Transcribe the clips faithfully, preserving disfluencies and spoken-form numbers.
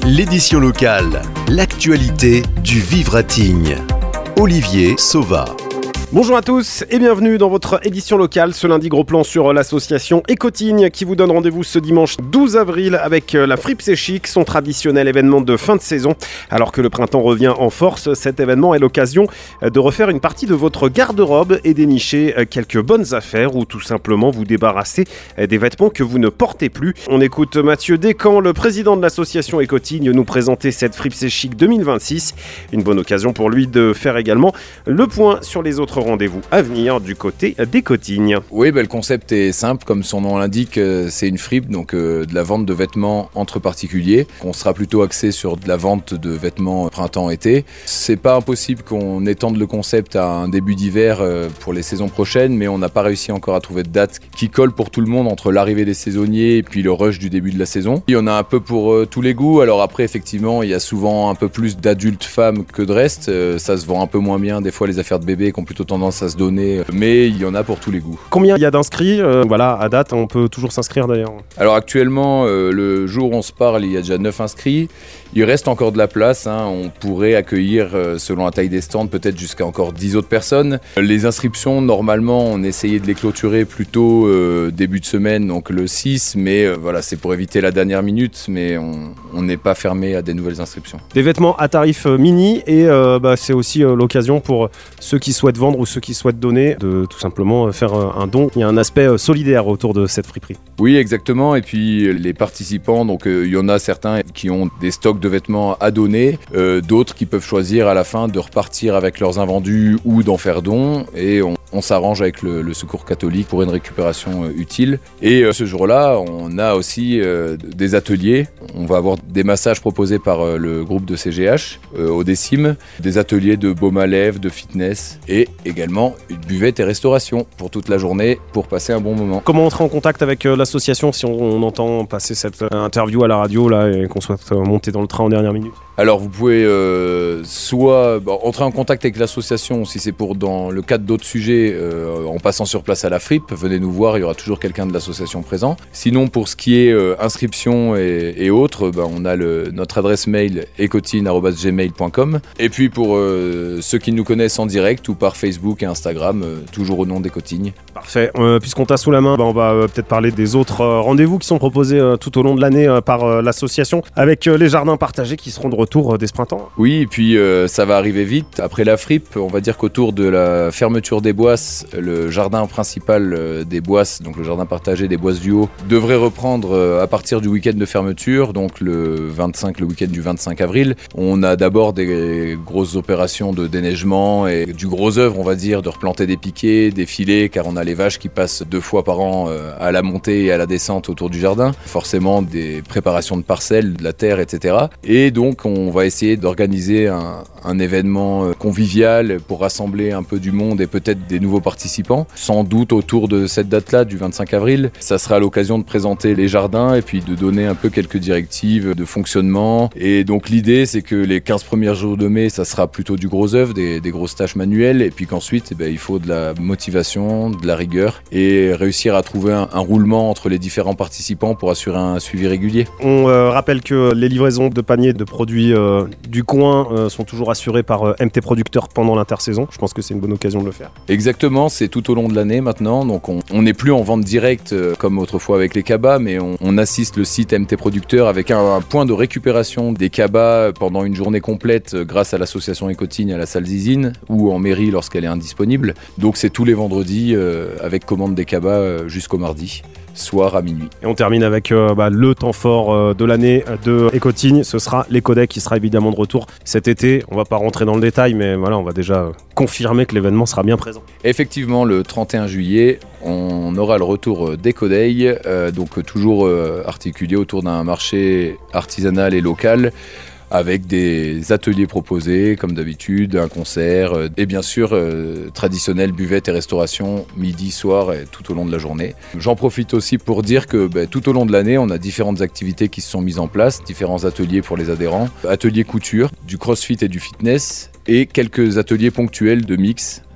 L'édition locale, l'actualité du Vivre à Tignes. Olivier Sauva. Bonjour à tous et bienvenue dans votre édition locale. Ce lundi, gros plan sur l'association Éco-Tignes qui vous donne rendez-vous ce dimanche douze avril avec la Fripe C'est Chic, son traditionnel événement de fin de saison. Alors que le printemps revient en force, cet événement est l'occasion de refaire une partie de votre garde-robe et dénicher quelques bonnes affaires ou tout simplement vous débarrasser des vêtements que vous ne portez plus. On écoute Mathieu Descamps, le président de l'association Éco-Tignes, nous présenter cette Fripe C'est Chic deux mille vingt-six. Une bonne occasion pour lui de faire également le point sur les autres rendez-vous à venir du côté d'Éco-Tignes. Oui, bah, le concept est simple, comme son nom l'indique, c'est une fripe, donc euh, de la vente de vêtements entre particuliers. On sera plutôt axé sur de la vente de vêtements printemps-été. C'est pas impossible qu'on étende le concept à un début d'hiver euh, pour les saisons prochaines, mais on n'a pas réussi encore à trouver de date qui colle pour tout le monde entre l'arrivée des saisonniers et puis le rush du début de la saison. Il y en a un peu pour euh, tous les goûts. Alors après, effectivement, il y a souvent un peu plus d'adultes femmes que de reste. Euh, ça se vend un peu moins bien, des fois les affaires de bébés qui ont plutôt tendance à se donner, mais il y en a pour tous les goûts. Combien il y a d'inscrits euh, Voilà, à date, on peut toujours s'inscrire d'ailleurs. Alors actuellement, euh, le jour où on se parle, il y a déjà neuf inscrits. Il reste encore de la place, hein. On pourrait accueillir, euh, selon la taille des stands, peut-être jusqu'à encore dix autres personnes. Les inscriptions, normalement, on essayait de les clôturer plutôt euh, début de semaine, donc le six, mais euh, voilà, c'est pour éviter la dernière minute, mais on n'est pas fermé à des nouvelles inscriptions. Des vêtements à tarif mini et euh, bah, c'est aussi euh, l'occasion pour ceux qui souhaitent vendre ou ceux qui souhaitent donner de tout simplement faire un don. Il y a un aspect solidaire autour de cette friperie. Oui, exactement. Et puis les participants, donc euh, il y en a certains qui ont des stocks de vêtements à donner, euh, d'autres qui peuvent choisir à la fin de repartir avec leurs invendus ou d'en faire don. Et on, on s'arrange avec le, le Secours catholique pour une récupération euh, utile. Et euh, ce jour-là, on a aussi euh, des ateliers. On va avoir des massages proposés par euh, le groupe de C G H euh, au Décime, des ateliers de baume à lèvres, de fitness et également une buvette et restauration pour toute la journée pour passer un bon moment. Comment entrer en contact avec euh, l'association si on, on entend passer cette euh, interview à la radio là, et qu'on souhaite euh, monter dans le train en dernière minute? Alors vous pouvez euh, soit bah, entrer en contact avec l'association si c'est pour dans le cadre d'autres sujets euh, en passant sur place à la fripe, venez nous voir, il y aura toujours quelqu'un de l'association présent. Sinon pour ce qui est euh, inscription et, et autres, bah, on a le, notre adresse mail écotine arobase gmail point com et puis pour euh, ceux qui nous connaissent en direct ou par Facebook et Instagram, euh, toujours au nom d'Éco-Tignes. Parfait, euh, puisqu'on t'a sous la main, bah, on va euh, peut-être parler des autres euh, rendez-vous qui sont proposés euh, tout au long de l'année euh, par euh, l'association avec euh, les jardins partagés qui seront de retour euh, dès ce printemps. Oui, et puis euh, ça va arriver vite. Après la fripe, on va dire qu'autour de la fermeture des Boisses, le jardin principal euh, des Boisses, donc le jardin partagé des Boisses du Haut, devrait reprendre euh, à partir du week-end de fermeture, donc le vingt-cinq, le week-end du vingt-cinq avril. On a d'abord des grosses opérations de déneigement et du gros œuvre, on va dire, de replanter des piquets, des filets, car on a les vaches qui passent deux fois par an euh, à la montée et à la descente autour du jardin. Forcément, des préparations de parcelles, de la terre, et cetera. Et donc, on va essayer d'organiser un, un événement convivial pour rassembler un peu du monde et peut-être des nouveaux participants. Sans doute autour de cette date-là, du vingt-cinq avril, ça sera l'occasion de présenter les jardins et puis de donner un peu quelques directives de fonctionnement. Et donc l'idée, c'est que les quinze premiers jours de mai, ça sera plutôt du gros œuvre, des, des grosses tâches manuelles, et puis qu'ensuite, eh ben, il faut de la motivation, de la rigueur et réussir à trouver un, un roulement entre les différents participants pour assurer un suivi régulier. On euh, rappelle que les livraisons de paniers de produits euh, du coin euh, sont toujours assurées par euh, M T Producteurs pendant l'intersaison. Je pense que c'est une bonne occasion de le faire. Exactement, c'est tout au long de l'année maintenant, donc on n'est plus en vente directe euh, comme autrefois avec les cabas, mais on, on assiste le site M T Producteurs avec un, un point de récupération des cabas pendant une journée complète euh, grâce à l'association Éco-Tignes à la salle Zizine ou en mairie lorsqu'elle est indisponible. Donc c'est tous les vendredis euh, avec commande des cabas euh, jusqu'au mardi. Soir à minuit. Et on termine avec euh, bah, le temps fort euh, de l'année de Éco-Tignes. Ce sera l'Éco-Day qui sera évidemment de retour cet été. On va pas rentrer dans le détail, mais voilà, on va déjà euh, confirmer que l'événement sera bien présent. Effectivement, le trente et un juillet, on aura le retour d'Éco-Day, euh, donc toujours euh, articulé autour d'un marché artisanal et local, avec des ateliers proposés comme d'habitude, un concert euh, et bien sûr euh, traditionnelle buvette et restauration midi, soir et tout au long de la journée. J'en profite aussi pour dire que bah, tout au long de l'année, on a différentes activités qui se sont mises en place, différents ateliers pour les adhérents, ateliers couture, du crossfit et du fitness et quelques ateliers ponctuels de mix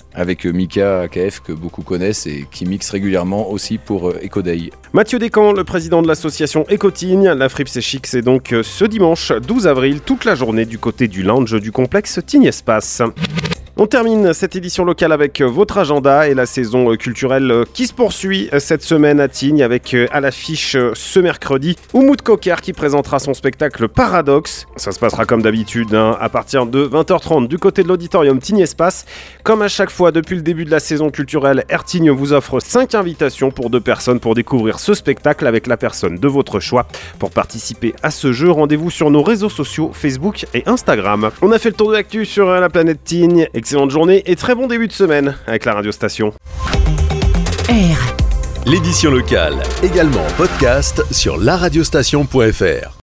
avec Mika A K F que beaucoup connaissent et qui mixe régulièrement aussi pour Eco Day. Mathieu Descamps, le président de l'association Écotigne. La Fripe c'est chic, c'est donc ce dimanche douze avril, toute la journée du côté du lounge du complexe Tignes Espace. On termine cette édition locale avec votre agenda et la saison culturelle qui se poursuit cette semaine à Tignes avec à l'affiche ce mercredi Oumoud Cocker qui présentera son spectacle Paradoxe. Ça se passera comme d'habitude hein, à partir de vingt heures trente du côté de l'auditorium Tignes Espace. Comme à chaque fois depuis le début de la saison culturelle, Air Tignes vous offre cinq invitations pour deux personnes pour découvrir ce spectacle avec la personne de votre choix. Pour participer à ce jeu, rendez-vous sur nos réseaux sociaux Facebook et Instagram. On a fait le tour de l'actu sur la planète Tignes. Excellente journée et très bon début de semaine avec la radiostation. R. L'édition locale, également en podcast sur la radiostation point f r.